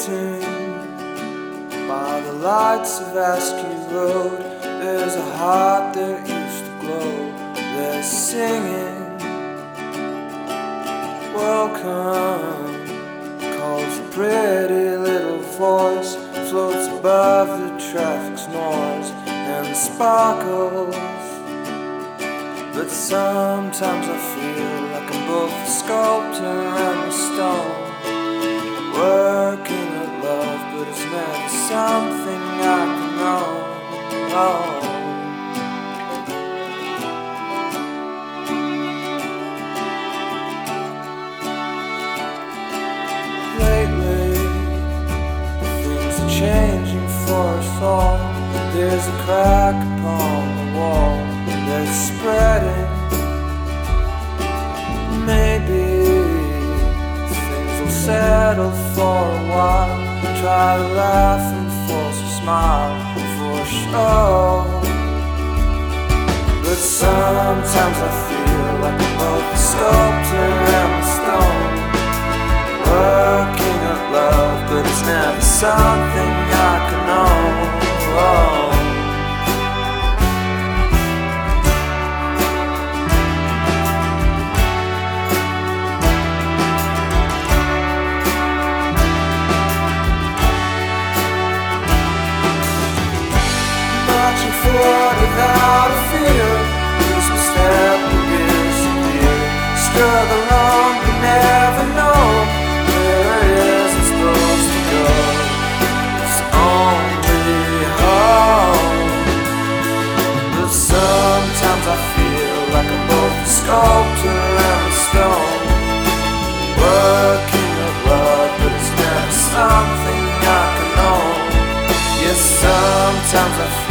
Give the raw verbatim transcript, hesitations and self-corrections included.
waiting by the lights of Askew Road. There's a heart that used to glow. They're singing, welcome, calls a pretty little voice, floats above the traffic's noise and sparkles. But sometimes I feel like I'm both a sculptor and a stone, working at love, but it's never something I can own. Oh. Lately, things are changing for us all. There's a crack upon the wall that's spreading. Maybe things will settle for a while. Try to laugh and force a smile for sure. But sometimes I feel like I'm both a sculptor and a stone, working at love, but it's never something I can own. Oh. Marching forward without a fear, lose my step and disappear. Struggle on but never know where it is I'm supposed to go. It's only home. But sometimes I feel like I'm both a sculptor and a stone, working at love, but it's never something I can own. Yes, sometimes I feel